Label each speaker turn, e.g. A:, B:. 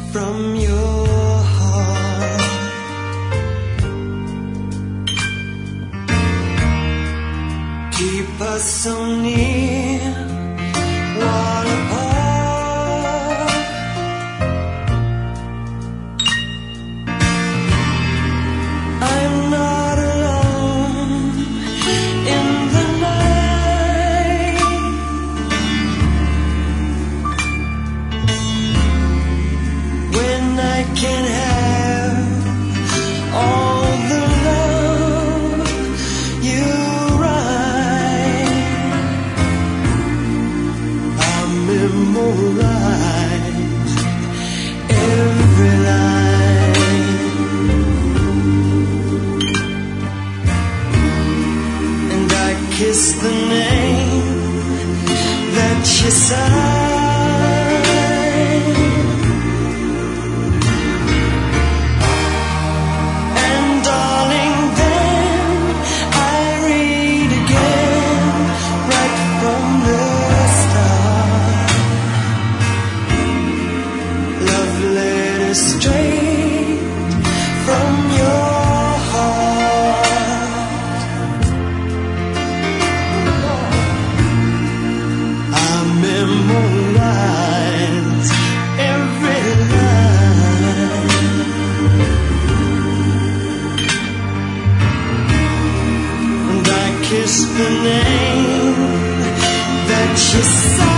A: from your heart. Keep us so near, what apart. I'm not alone in the night. When I can have all the love you write, I memorize every line, and I kiss the name that you signed. Straight from your heart, I memorize every line, and I kiss the name that you signed.